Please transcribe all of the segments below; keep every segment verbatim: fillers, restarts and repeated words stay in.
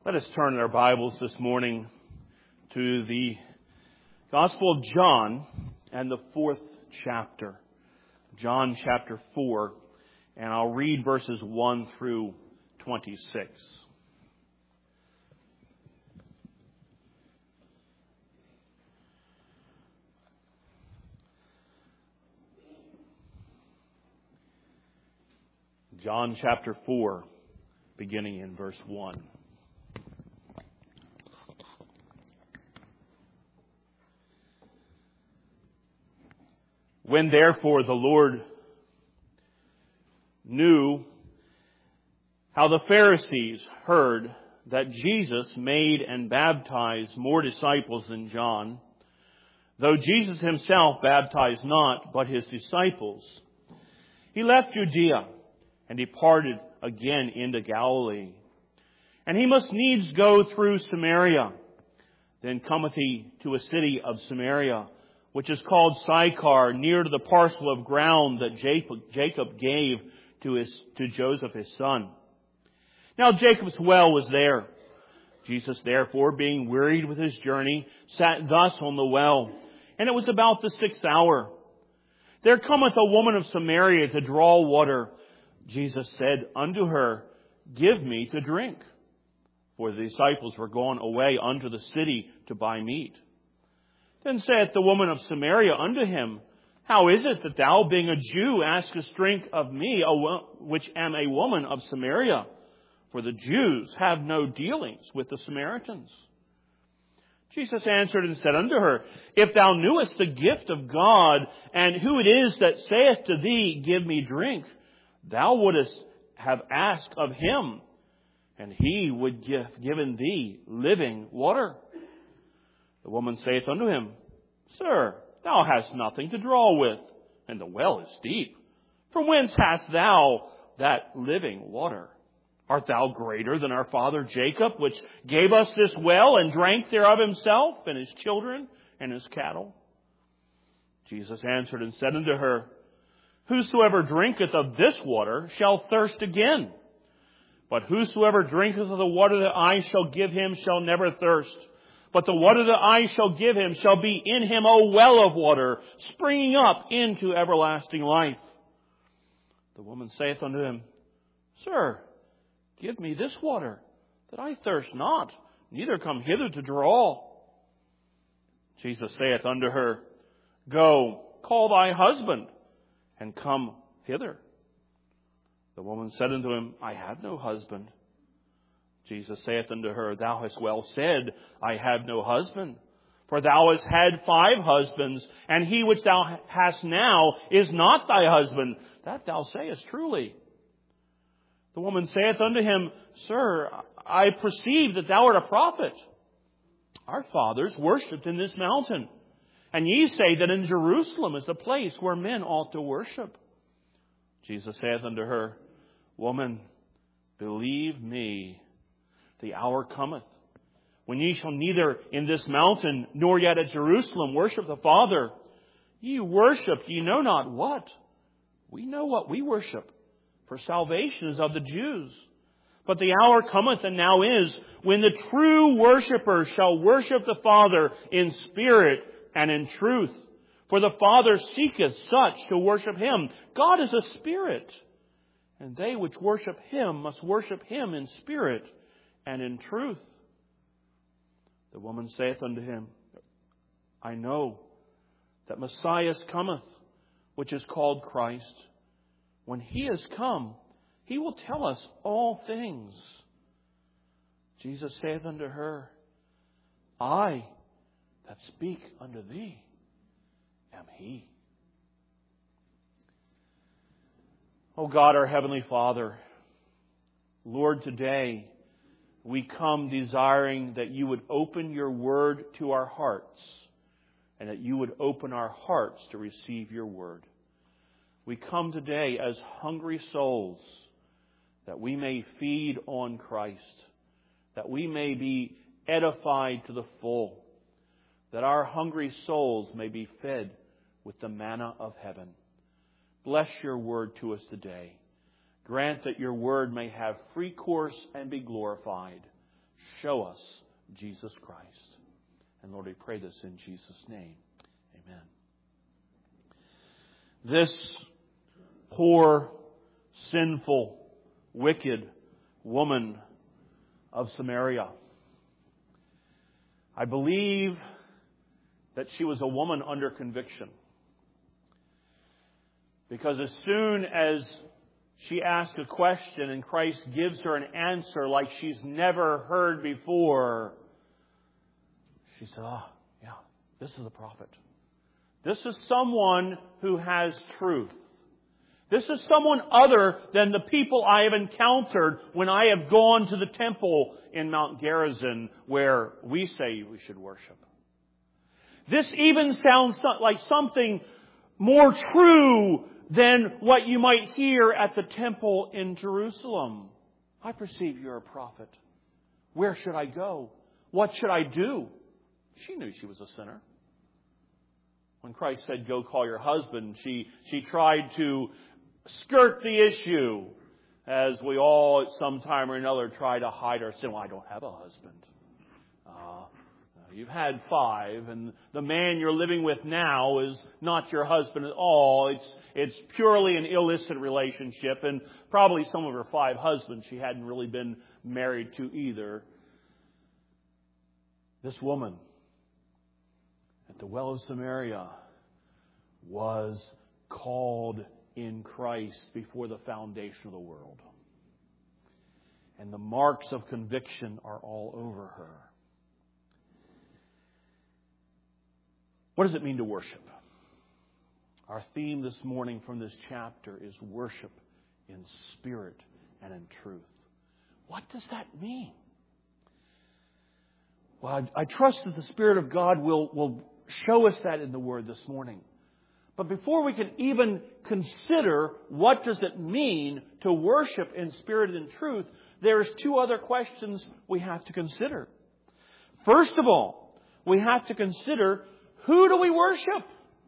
Let us turn our Bibles this morning to the Gospel of John and the fourth chapter. John chapter four, and I'll read verses one through twenty-six. John chapter four, beginning in verse one. When therefore the Lord knew how the Pharisees heard that Jesus made and baptized more disciples than John, though Jesus himself baptized not, but his disciples, he left Judea and departed again into Galilee. And he must needs go through Samaria. Then cometh he to a city of Samaria, which is called Sychar, near to the parcel of ground that Jacob gave to his to Joseph his son. Now Jacob's well was there. Jesus therefore, being wearied with his journey, sat thus on the well. And it was about the sixth hour. There cometh a woman of Samaria to draw water. Jesus said unto her, Give me to drink. For the disciples were gone away unto the city to buy meat. Then saith the woman of Samaria unto him, How is it that thou, being a Jew, askest drink of me, which am a woman of Samaria? For the Jews have no dealings with the Samaritans. Jesus answered and said unto her, If thou knewest the gift of God, and who it is that saith to thee, Give me drink, thou wouldest have asked of him, and he would give given thee living water. The woman saith unto him, Sir, thou hast nothing to draw with, and the well is deep. From whence hast thou that living water? Art thou greater than our father Jacob, which gave us this well, and drank thereof himself, and his children, and his cattle? Jesus answered and said unto her, Whosoever drinketh of this water shall thirst again. But whosoever drinketh of the water that I shall give him shall never thirst. But the water that I shall give him shall be in him a well of water, springing up into everlasting life. The woman saith unto him, Sir, give me this water, that I thirst not, neither come hither to draw. Jesus saith unto her, Go, call thy husband, and come hither. The woman said unto him, I have no husband. Jesus saith unto her, Thou hast well said, I have no husband. For thou hast had five husbands, and he which thou hast now is not thy husband. That thou sayest truly. The woman saith unto him, Sir, I perceive that thou art a prophet. Our fathers worshipped in this mountain, and ye say that in Jerusalem is the place where men ought to worship. Jesus saith unto her, Woman, believe me, the hour cometh, when ye shall neither in this mountain nor yet at Jerusalem worship the Father. Ye worship ye know not what. We know what we worship, for salvation is of the Jews. But the hour cometh, and now is, when the true worshippers shall worship the Father in spirit and in truth. For the Father seeketh such to worship him. God is a spirit, and they which worship him must worship him in spirit and in truth. The woman saith unto him, I know that Messiah cometh, which is called Christ. When he is come, he will tell us all things. Jesus saith unto her, I that speak unto thee am he. O God, our Heavenly Father, Lord, today we come desiring that you would open your word to our hearts, and that you would open our hearts to receive your word. We come today as hungry souls, that we may feed on Christ, that we may be edified to the full, that our hungry souls may be fed with the manna of heaven. Bless your word to us today. Grant that your word may have free course and be glorified. show us Jesus Christ. And Lord, we pray this in Jesus' name. Amen. This poor, sinful, wicked woman of Samaria, I believe that she was a woman under conviction. Because as soon as she asks a question and Christ gives her an answer like she's never heard before, she said, oh, yeah, this is a prophet. This is someone who has truth. This is someone other than the people I have encountered when I have gone to the temple in Mount Gerizim where we say we should worship. This even sounds like something more true than what you might hear at the temple in Jerusalem. I perceive you're a prophet. Where should I go? What should I do? She knew she was a sinner. When Christ said, go call your husband, she, she tried to skirt the issue, as we all at some time or another try to hide our sin. Well, I don't have a husband. Uh, you've had five, and the man you're living with now is not your husband at all. It's it's purely an illicit relationship, and probably some of her five husbands she hadn't really been married to either. This woman at the well of Samaria was called in Christ before the foundation of the world. And the marks of conviction are all over her. What does it mean to worship? Our theme this morning from this chapter is worship in spirit and in truth. What does that mean? Well, I, I trust that the Spirit of God will, will show us that in the Word this morning. But before we can even consider what does it mean to worship in spirit and truth, there's two other questions we have to consider. First of all, we have to consider, who do we worship?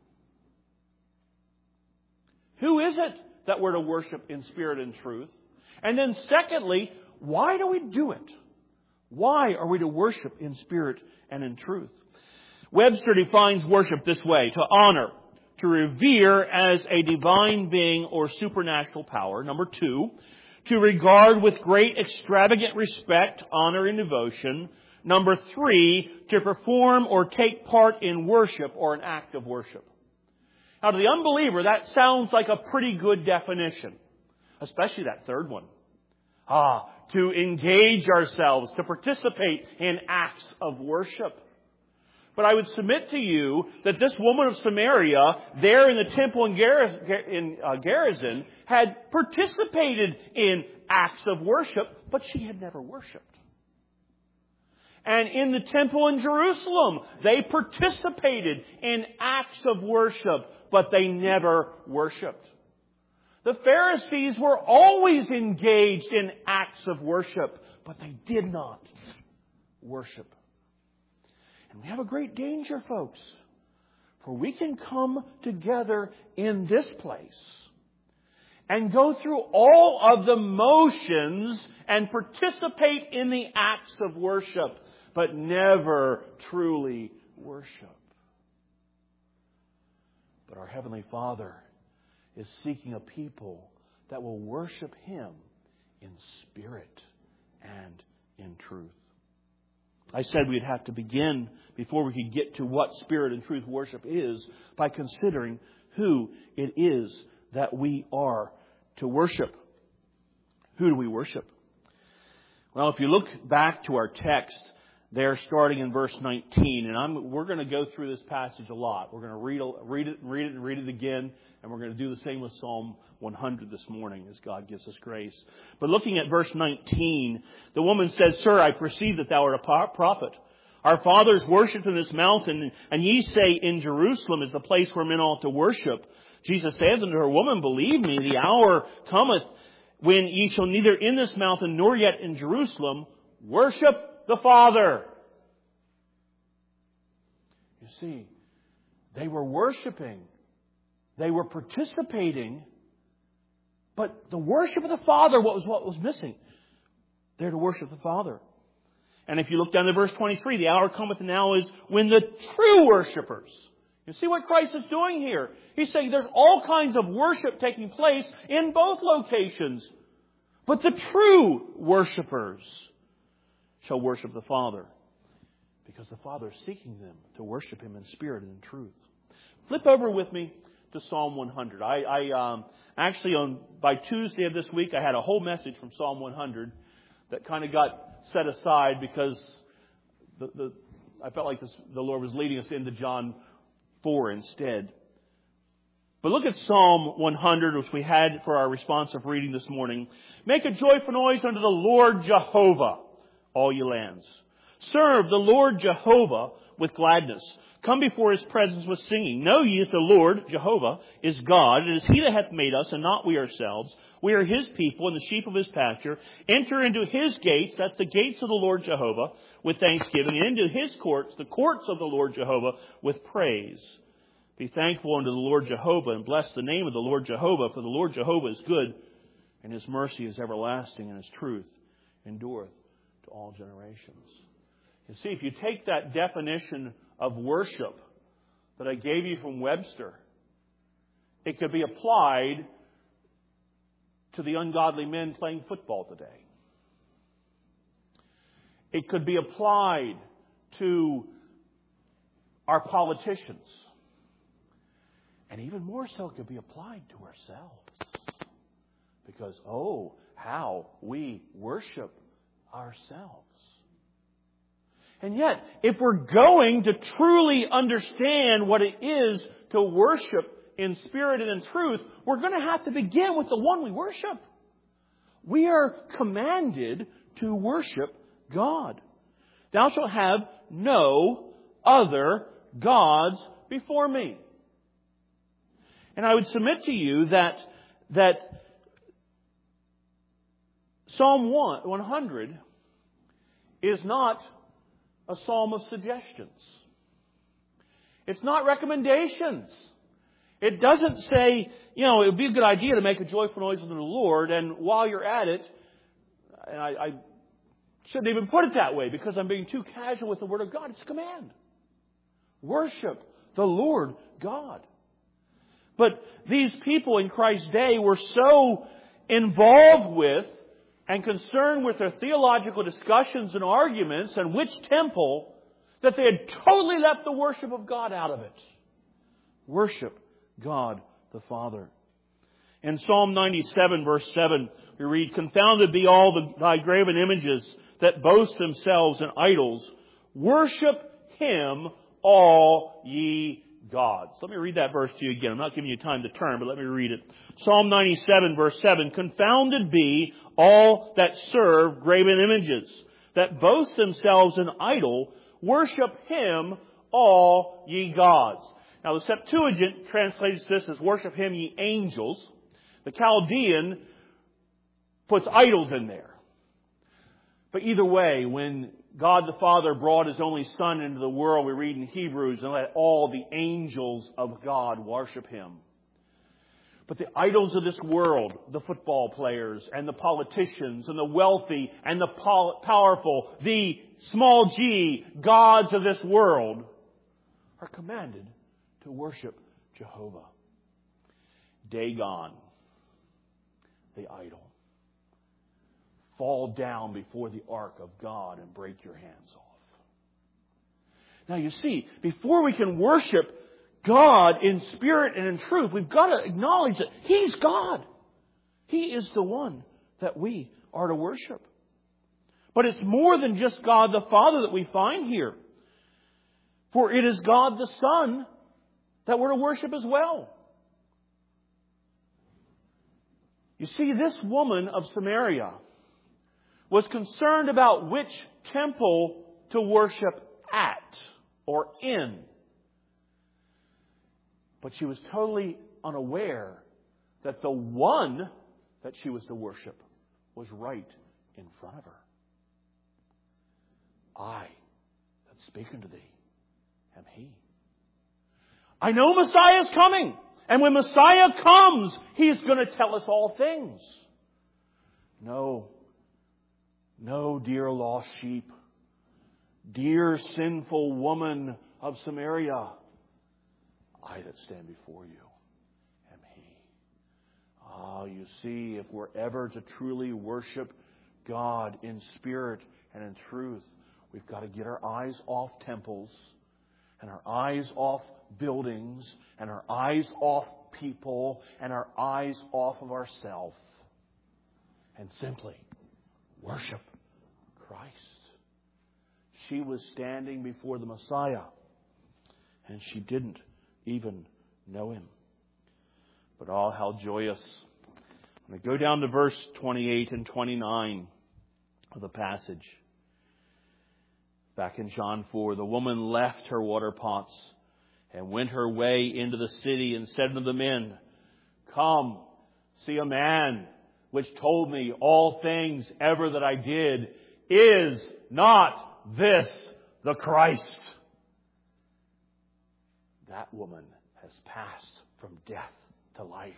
Who is it that we're to worship in spirit and truth? And then secondly, why do we do it? Why are we to worship in spirit and in truth? Webster defines worship this way: to honor, to revere as a divine being or supernatural power. Number two, to regard with great extravagant respect, honor, and devotion. Number three, to perform or take part in worship or an act of worship. Now, to the unbeliever, that sounds like a pretty good definition, especially that third one. Ah, to engage ourselves, to participate in acts of worship. But I would submit to you that this woman of Samaria, there in the temple in Gerizim, had participated in acts of worship, but she had never worshipped. And in the temple in Jerusalem, they participated in acts of worship, but they never worshipped. The Pharisees were always engaged in acts of worship, but they did not worship. And we have a great danger, folks. For we can come together in this place and go through all of the motions and participate in the acts of worship, but never truly worship. But our Heavenly Father is seeking a people that will worship Him in spirit and in truth. I said we'd have to begin, before we could get to what spirit and truth worship is, by considering who it is that we are to worship. Who do we worship? Well, if you look back to our text, there starting in verse nineteen, and I'm, we're going to go through this passage a lot. We're going to read, read it, read it, and read it again, and we're going to do the same with Psalm one hundred this morning as God gives us grace. But looking at verse nineteen, the woman says, Sir, I perceive that thou art a prophet. Our fathers worshipped in this mountain, and ye say, in Jerusalem is the place where men ought to worship. Jesus saith unto her, Woman, believe me, the hour cometh when ye shall neither in this mountain nor yet in Jerusalem worship the Father. You see, they were worshiping. They were participating. But the worship of the Father, what was what was missing? They're to worship the Father. And if you look down to verse twenty-three, the hour cometh now is when the true worshipers. You see what Christ is doing here? He's saying there's all kinds of worship taking place in both locations. But the true worshipers shall worship the Father, because the Father is seeking them to worship Him in spirit and in truth. Flip over with me to Psalm one hundred. I, I um, actually, on by Tuesday of this week, I had a whole message from Psalm one hundred that kind of got set aside because the, the I felt like this, the Lord was leading us into John four instead. But look at Psalm one hundred, which we had for our responsive reading this morning. Make a joyful noise unto the Lord Jehovah, all ye lands. Serve the Lord Jehovah with gladness. Come before His presence with singing. Know ye that the Lord Jehovah is God. It is He that hath made us, and not we ourselves. We are His people, and the sheep of His pasture. Enter into His gates, that's the gates of the Lord Jehovah, with thanksgiving, and into His courts, the courts of the Lord Jehovah, with praise. Be thankful unto the Lord Jehovah, and bless the name of the Lord Jehovah, for the Lord Jehovah is good, and His mercy is everlasting, and His truth endureth to all generations. You see, if you take that definition of worship that I gave you from Webster, it could be applied to the ungodly men playing football today. It could be applied to our politicians. And even more so, it could be applied to ourselves. Because, oh, how we worship ourselves. And yet, if we're going to truly understand what it is to worship in spirit and in truth, we're going to have to begin with the one we worship. We are commanded to worship God. Thou shalt have no other gods before me. And I would submit to you that, that Psalm one hundred is not a psalm of suggestions. It's not recommendations. It doesn't say, you know, it would be a good idea to make a joyful noise unto the Lord, and while you're at it, and I, I shouldn't even put it that way because I'm being too casual with the Word of God. It's a command. Worship the Lord God. But these people in Christ's day were so involved with and concerned with their theological discussions and arguments and which temple, that they had totally left the worship of God out of it. Worship God the Father. In Psalm ninety-seven, verse seven, we read, Confounded be all the, thy graven images that boast themselves in idols. Worship Him, all ye gods. Let me read that verse to you again. I'm not giving you time to turn, but let me read it. Psalm ninety-seven, verse seven. Confounded be all that serve graven images, that boast themselves in idol. Worship Him, all ye gods. Now the Septuagint translates this as worship Him, ye angels. The Chaldean puts idols in there. But either way, when God the Father brought His only Son into the world, we read in Hebrews, and let all the angels of God worship Him. But the idols of this world, the football players and the politicians and the wealthy and the powerful, the small g gods of this world, are commanded to worship Jehovah. Dagon, the idol. Fall down before the ark of God and break your hands off. Now you see, before we can worship God in spirit and in truth, we've got to acknowledge that He's God. He is the one that we are to worship. But it's more than just God the Father that we find here. For it is God the Son that we're to worship as well. You see, this woman of Samaria was concerned about which temple to worship at or in. But she was totally unaware that the one that she was to worship was right in front of her. I that speak unto thee am He. I know Messiah is coming. And when Messiah comes, He's going to tell us all things. No. No, dear lost sheep. Dear sinful woman of Samaria, I that stand before you am He. Ah, you see, if we're ever to truly worship God in spirit and in truth, we've got to get our eyes off temples and our eyes off buildings and our eyes off people and our eyes off of ourselves and simply worship Christ. She was standing before the Messiah and she didn't even know Him. But oh, how joyous. When I go down to verse twenty-eight and twenty-nine of the passage. Back in John four, the woman left her water pots and went her way into the city and said unto the men, Come, see a man which told me all things ever that I did. Is not this the Christ? That woman has passed from death to life.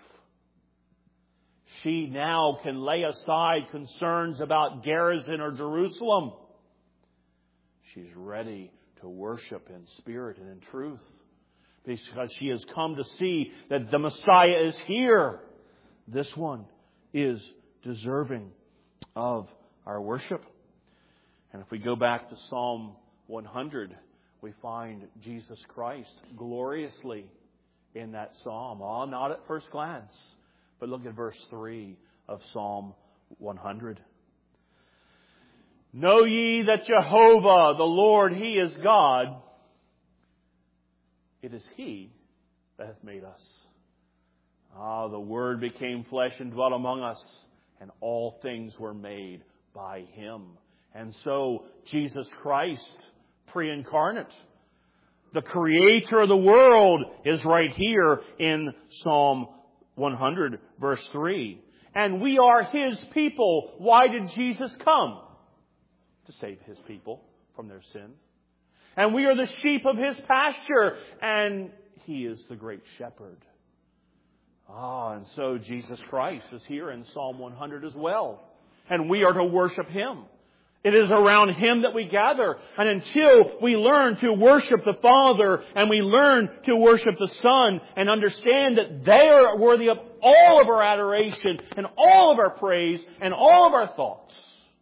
She now can lay aside concerns about Gerizim or Jerusalem. She's ready to worship in spirit and in truth, because she has come to see that the Messiah is here. This one is deserving of our worship. And if we go back to Psalm one hundred, we find Jesus Christ gloriously in that psalm. Oh, not at first glance, but look at verse three of Psalm one hundred. Know ye that Jehovah, the Lord, He is God. It is He that hath made us. Ah, the Word became flesh and dwelt among us, and all things were made by Him. And so, Jesus Christ, pre-incarnate, the Creator of the world, is right here in Psalm one hundred, verse three. And we are His people. Why did Jesus come? To save His people from their sin. And we are the sheep of His pasture. And He is the great shepherd. Ah, and so Jesus Christ is here in Psalm one hundred as well. And we are to worship Him. It is around Him that we gather. And until we learn to worship the Father and we learn to worship the Son and understand that they are worthy of all of our adoration and all of our praise and all of our thoughts,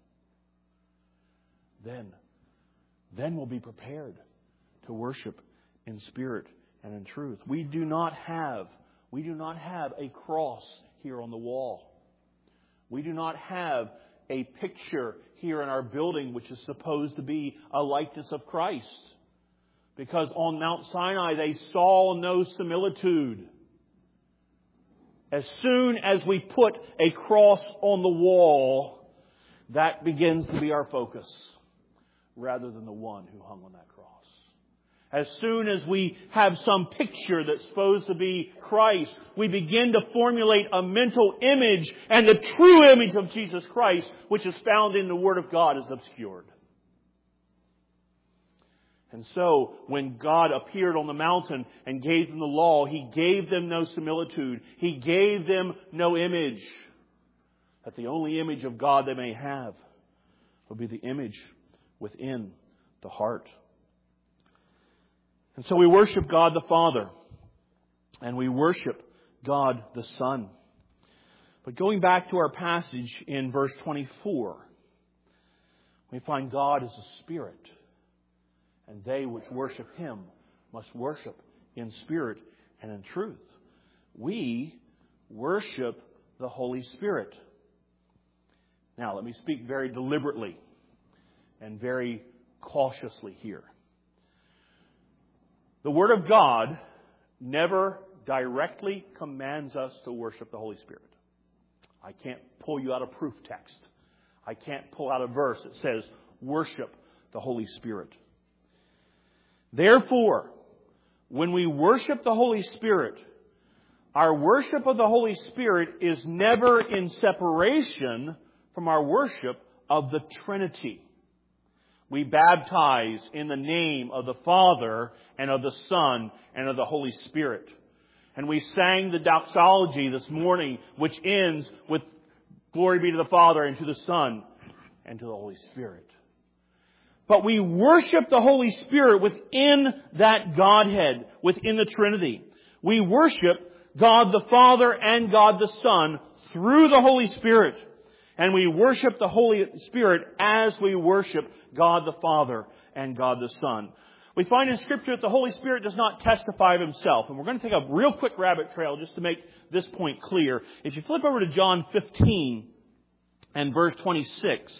then, then we'll be prepared to worship in spirit and in truth. We do not have, we do not have a cross here on the wall. We do not have a picture here in our building which is supposed to be a likeness of Christ. Because on Mount Sinai they saw no similitude. As soon as we put a cross on the wall, that begins to be our focus, rather than the one who hung on that cross. As soon as we have some picture that's supposed to be Christ, we begin to formulate a mental image, and the true image of Jesus Christ, which is found in the Word of God, is obscured. And so, when God appeared on the mountain and gave them the law, He gave them no similitude. He gave them no image. That the only image of God they may have will be the image within the heart. And so we worship God the Father. And we worship God the Son. But going back to our passage in verse twenty-four, we find God is a spirit. And they which worship Him must worship in spirit and in truth. We worship the Holy Spirit. Now, let me speak very deliberately and very cautiously here. The Word of God never directly commands us to worship the Holy Spirit. I can't pull you out a proof text. I can't pull out a verse that says, worship the Holy Spirit. Therefore, when we worship the Holy Spirit, our worship of the Holy Spirit is never in separation from our worship of the Trinity. We baptize in the name of the Father and of the Son and of the Holy Spirit. And we sang the doxology this morning, which ends with glory be to the Father and to the Son and to the Holy Spirit. but we worship the Holy Spirit within that Godhead, within the Trinity. We worship God the Father and God the Son through the Holy Spirit. And we worship the Holy Spirit as we worship God the Father and God the Son. We find in Scripture that the Holy Spirit does not testify of Himself. And we're going to take a real quick rabbit trail just to make this point clear. If you flip over to John fifteen and verse twenty-six.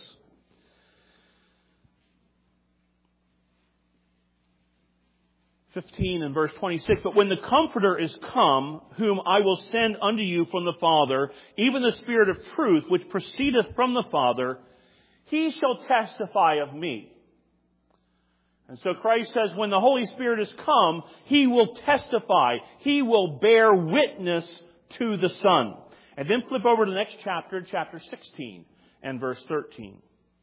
fifteen and verse twenty-six. But when the Comforter is come, whom I will send unto you from the Father, even the Spirit of truth, which proceedeth from the Father, He shall testify of me. And so Christ says when the Holy Spirit is come, He will testify. He will bear witness to the Son. And then flip over to the next chapter, chapter sixteen and verse thirteen.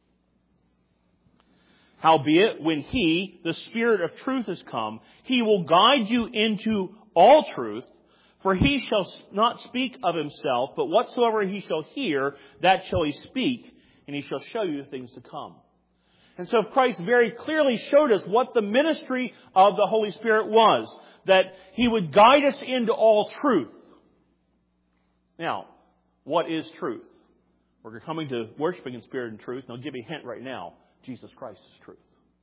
Howbeit, when He, the Spirit of truth, is come, He will guide you into all truth, for He shall not speak of Himself, but whatsoever He shall hear, that shall He speak, and He shall show you things to come. And so Christ very clearly showed us what the ministry of the Holy Spirit was, that He would guide us into all truth. Now, what is truth? We're coming to worshiping in spirit and truth, and I'll give you a hint right now. Jesus Christ is truth.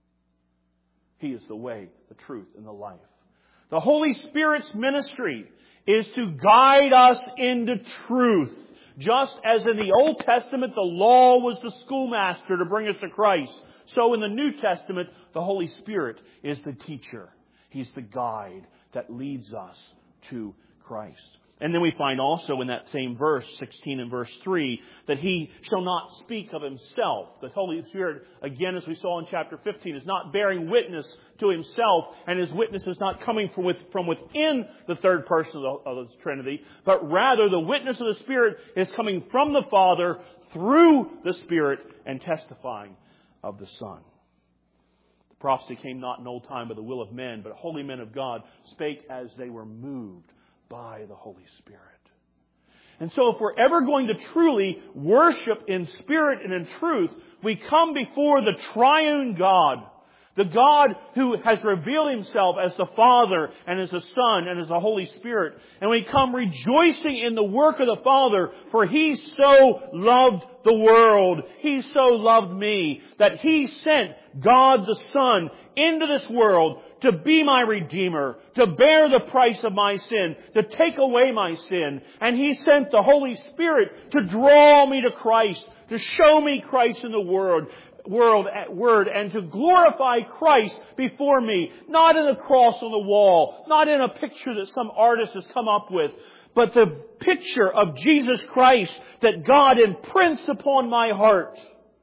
He is the way, the truth, and the life. The Holy Spirit's ministry is to guide us into truth. Just as in the Old Testament, the law was the schoolmaster to bring us to Christ, so in the New Testament, the Holy Spirit is the teacher. He's the guide that leads us to Christ. And then we find also in that same verse, sixteen and verse three, that He shall not speak of Himself. The Holy Spirit, again, as we saw in chapter fifteen, is not bearing witness to Himself, and His witness is not coming from, with, from within the third person of the, of the Trinity, but rather the witness of the Spirit is coming from the Father through the Spirit and testifying of the Son. The prophecy came not in old time by the will of men, but holy men of God spake as they were moved by the Holy Spirit. And so if we're ever going to truly worship in spirit and in truth, we come before the triune God, the God who has revealed Himself as the Father and as the Son and as the Holy Spirit. And we come rejoicing in the work of the Father, for He so loved the world. He so loved me that He sent God the Son into this world to be my Redeemer, to bear the price of my sin, to take away my sin. And He sent the Holy Spirit to draw me to Christ, to show me Christ in the world. World, word and to glorify Christ before me, not in a cross on the wall, not in a picture that some artist has come up with, but the picture of Jesus Christ that God imprints upon my heart.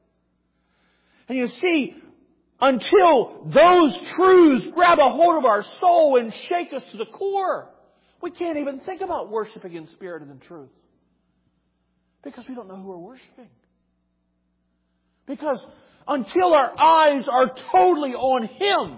And you see, until those truths grab a hold of our soul and shake us to the core, we can't even think about worshiping in spirit and in truth. Because we don't know who we're worshiping. Because until our eyes are totally on Him,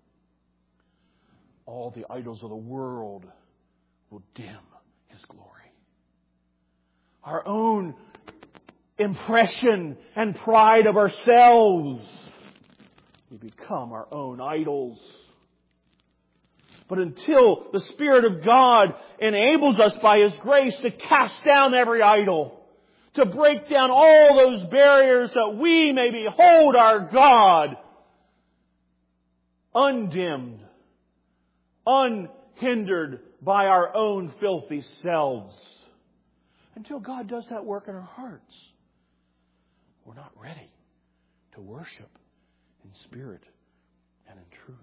all the idols of the world will dim His glory. Our own impression and pride of ourselves, we become our own idols. But until the Spirit of God enables us by His grace to cast down every idol, to break down all those barriers that we may behold our God undimmed, unhindered by our own filthy selves. Until God does that work in our hearts, we're not ready to worship in spirit and in truth.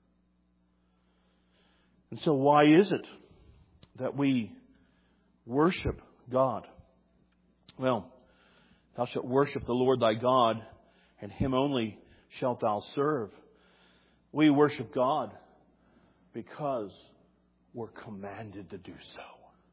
And so why is it that we worship God? Well, thou shalt worship the Lord thy God, and Him only shalt thou serve. We worship God because we're commanded to do so.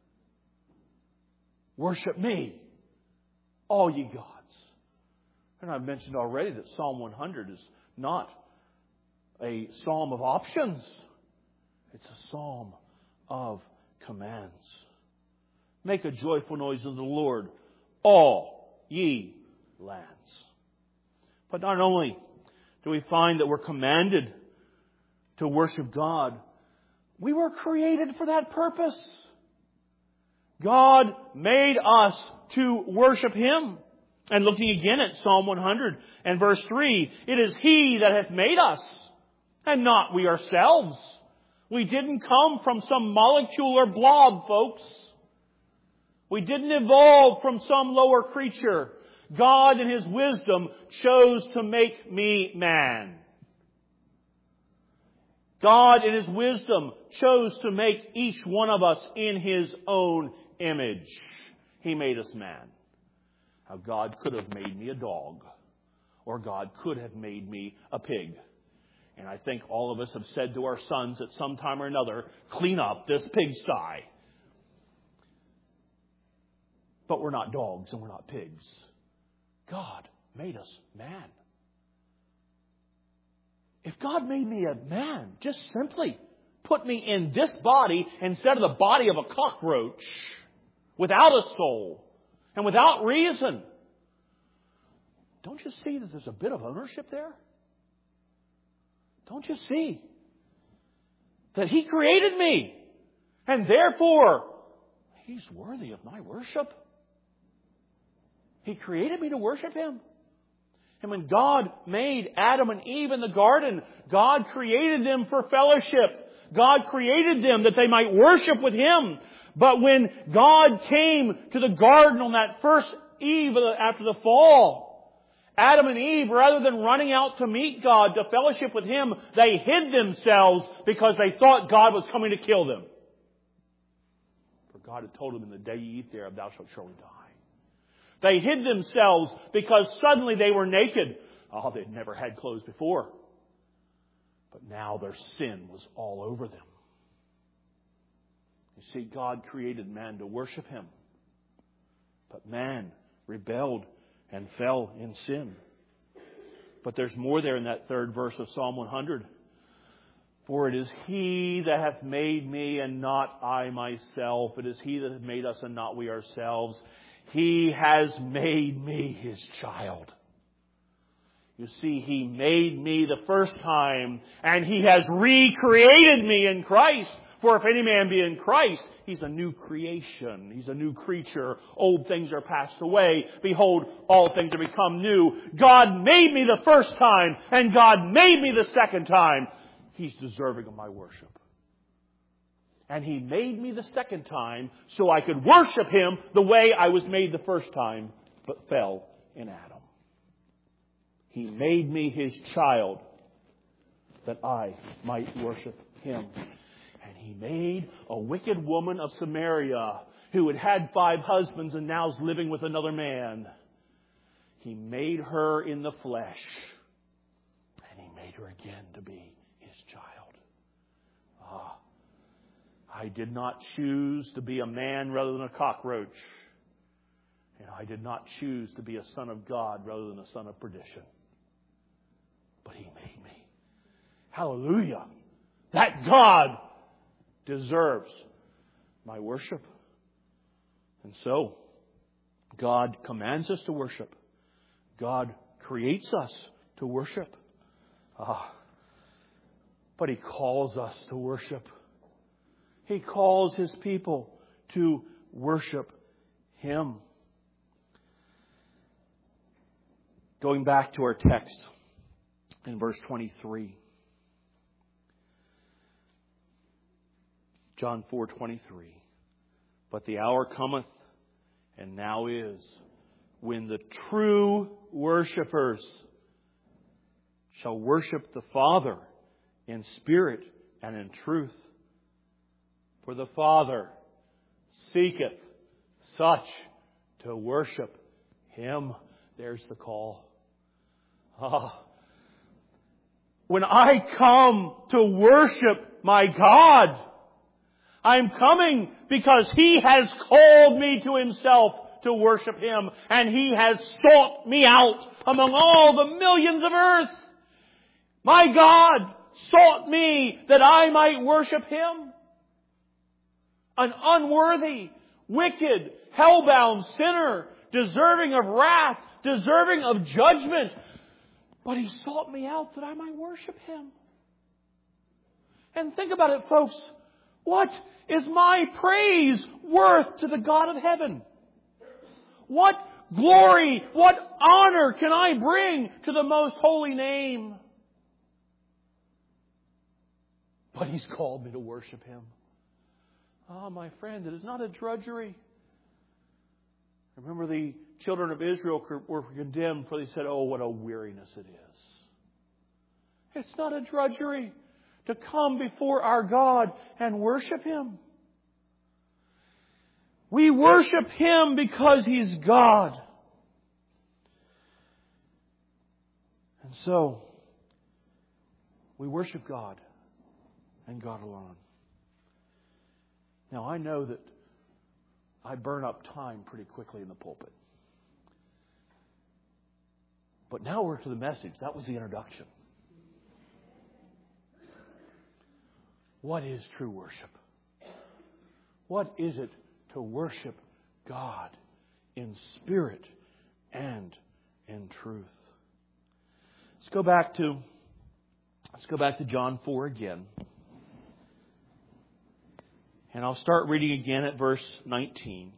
Worship me, all ye gods. And I've mentioned already that Psalm one hundred is not a psalm of options. It's a psalm of commands. Make a joyful noise unto the Lord, all ye lands. But not only do we find that we're commanded to worship God. We were created for that purpose. God made us to worship Him. And looking again at Psalm one hundred and verse three, it is He that hath made us, and not we ourselves. We didn't come from some molecule or blob, folks. We didn't evolve from some lower creature. God in His wisdom chose to make me man. God in His wisdom chose to make each one of us in His own image. He made us man. Now, God could have made me a dog, or God could have made me a pig. And I think all of us have said to our sons at some time or another, clean up this pigsty. But we're not dogs and we're not pigs. God made us man. If God made me a man, just simply put me in this body instead of the body of a cockroach, without a soul and without reason, don't you see that there's a bit of ownership there? Don't you see that He created me, and therefore He's worthy of my worship? He created me to worship Him. And when God made Adam and Eve in the garden, God created them for fellowship. God created them that they might worship with Him. But when God came to the garden on that first eve after the fall, Adam and Eve, rather than running out to meet God, to fellowship with Him, they hid themselves because they thought God was coming to kill them. For God had told them, in the day you eat thereof, thou shalt surely die. They hid themselves because suddenly they were naked. Oh, they'd never had clothes before. But now their sin was all over them. You see, God created man to worship Him. But man rebelled and fell in sin. But there's more there in that third verse of Psalm one hundred. For it is He that hath made me, and not I myself. It is He that hath made us, and not we ourselves. He has made me His child. You see, He made me the first time, and He has recreated me in Christ. For if any man be in Christ, he's a new creation. He's a new creature. Old things are passed away. Behold, all things are become new. God made me the first time, and God made me the second time. He's deserving of my worship. And He made me the second time so I could worship Him the way I was made the first time, but fell in Adam. He made me His child that I might worship Him. And He made a wicked woman of Samaria who had had five husbands and now is living with another man. He made her in the flesh. And He made her again to be His child. Ah, I did not choose to be a man rather than a cockroach. And I did not choose to be a son of God rather than a son of perdition. But He made me. Hallelujah. That God deserves my worship. And so, God commands us to worship. God creates us to worship. Ah, but He calls us to worship. He calls His people to worship Him. Going back to our text in verse twenty-three. John four twenty-three. But the hour cometh, and now is, when the true worshipers shall worship the Father in spirit and in truth. For the Father seeketh such to worship Him. There's the call. Ah. When I come to worship my God, I'm coming because He has called me to Himself to worship Him. And He has sought me out among all the millions of earth. My God sought me that I might worship Him. An unworthy, wicked, hell-bound sinner, deserving of wrath, deserving of judgment. But He sought me out that I might worship Him. And think about it, folks. What is my praise worth to the God of heaven? What glory, what honor can I bring to the most holy name? But He's called me to worship Him. Ah, my friend, it is not a drudgery. Remember, the children of Israel were condemned for they said, oh, what a weariness it is. It's not a drudgery to come before our God and worship Him. We worship Him because He's God. And so, we worship God and God alone. Now, I know that I burn up time pretty quickly in the pulpit. But now we're to the message. That was the introduction. What is true worship? What is it to worship God in spirit and in truth? Let's go back to let's go back to John four again. And I'll start reading again at verse nineteen.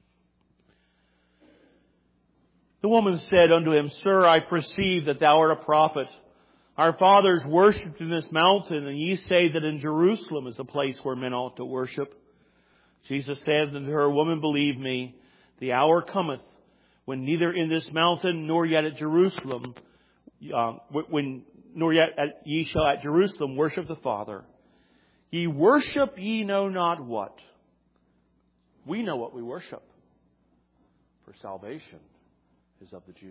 The woman said unto Him, Sir, I perceive that thou art a prophet. Our fathers worshipped in this mountain, and ye say that in Jerusalem is a place where men ought to worship. Jesus said unto her, Woman, believe me, the hour cometh when neither in this mountain nor yet at Jerusalem, uh, when nor yet at, ye shall at Jerusalem worship the Father. Ye worship ye know not what. We know what we worship, for salvation is of the Jews.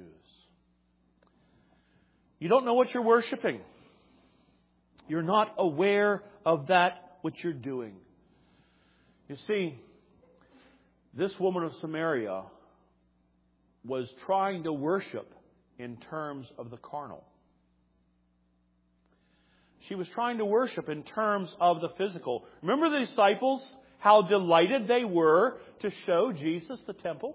You don't know what you're worshiping. You're not aware of that which you're doing. You see, this woman of Samaria was trying to worship in terms of the carnal. She was trying to worship in terms of the physical. Remember the disciples, how delighted they were to show Jesus the temple?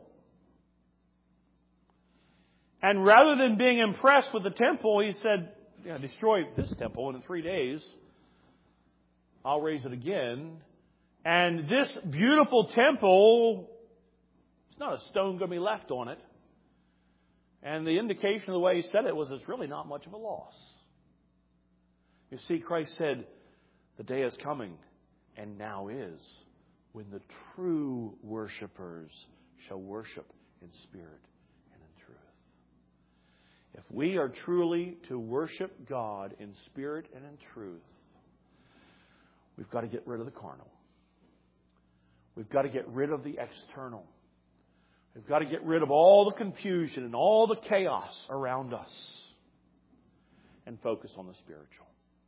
And rather than being impressed with the temple, He said, yeah, destroy this temple, and in three days I'll raise it again. And this beautiful temple, there's not a stone going to be left on it. And the indication of the way He said it was it's really not much of a loss. You see, Christ said, the day is coming, and now is, when the true worshipers shall worship in spirit and in truth. If we are truly to worship God in spirit and in truth, we've got to get rid of the carnal. We've got to get rid of the external. We've got to get rid of all the confusion and all the chaos around us and focus on the spiritual.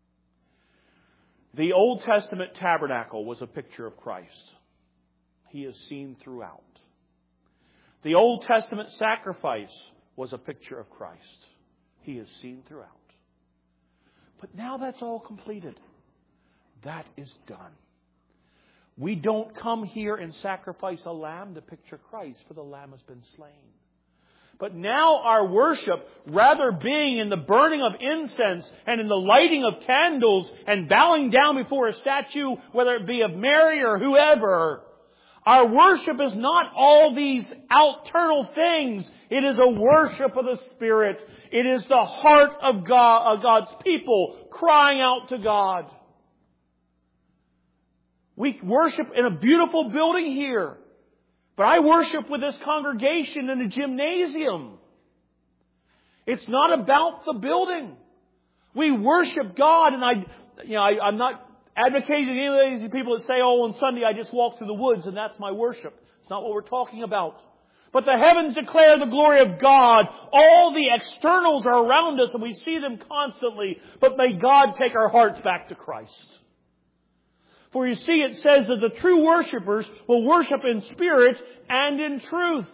The Old Testament tabernacle was a picture of Christ. He is seen throughout. The Old Testament sacrifice was a picture of Christ. He is seen throughout. But now that's all completed. That is done. We don't come here and sacrifice a lamb to picture Christ, for the lamb has been slain. But now our worship, rather being in the burning of incense and in the lighting of candles and bowing down before a statue, whether it be of Mary or whoever, our worship is not all these external things. It is a worship of the Spirit. It is the heart of God, of God's people crying out to God. We worship in a beautiful building here. But I worship with this congregation in a gymnasium. It's not about the building. We worship God, and I, you know, I, I'm not advocating any of these people that say, "Oh, on Sunday I just walk through the woods and that's my worship." It's not what we're talking about. But the heavens declare the glory of God. All the externals are around us, and we see them constantly. But may God take our hearts back to Christ. For you see, it says that the true worshipers will worship in spirit and in truth.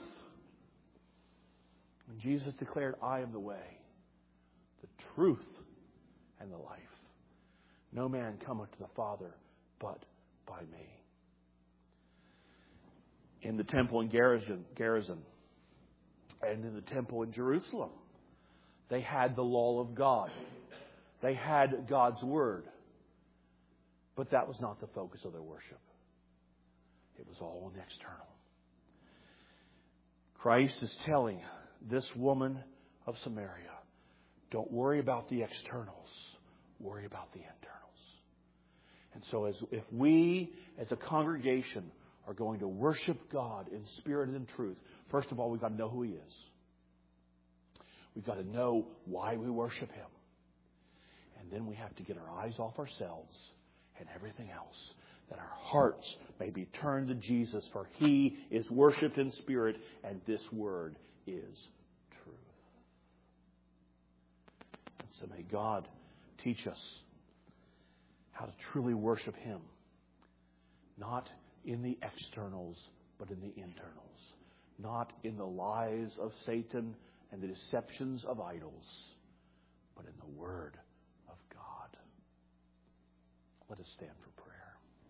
And Jesus declared, I am the way, the truth, and the life. No man cometh to the Father but by me. In the temple in Gerizim, Gerizim and in the temple in Jerusalem, They had the law of God. They had God's Word. But that was not the focus of their worship. It was all in the external. Christ is telling this woman of Samaria, don't worry about the externals. Worry about the internals. And so as if we as a congregation are going to worship God in spirit and in truth, first of all, we've got to know who He is. We've got to know why we worship Him. And then we have to get our eyes off ourselves and everything else, that our hearts may be turned to Jesus, for He is worshipped in spirit, and this Word is truth. And so may God teach us how to truly worship Him, not in the externals, but in the internals. Not in the lies of Satan and the deceptions of idols, but in the Word of God. Let us stand for prayer.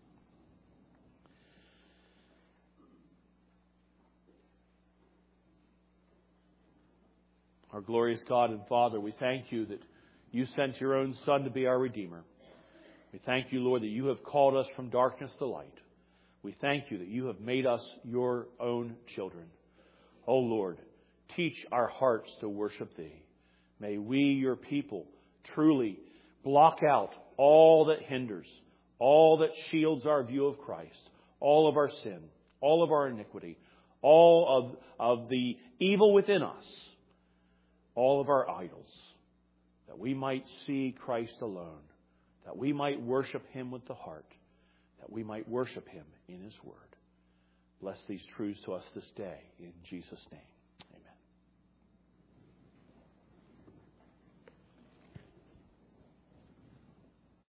Our glorious God and Father, we thank You that You sent Your own Son to be our Redeemer. We thank You, Lord, that You have called us from darkness to light. We thank You that You have made us Your own children. O Lord, teach our hearts to worship Thee. May we, Your people, truly block out all that hinders, all that shields our view of Christ, all of our sin, all of our iniquity, all of, of the evil within us, all of our idols, that we might see Christ alone, that we might worship Him with the heart, that we might worship Him in His Word. Bless these truths to us this day, in Jesus' name.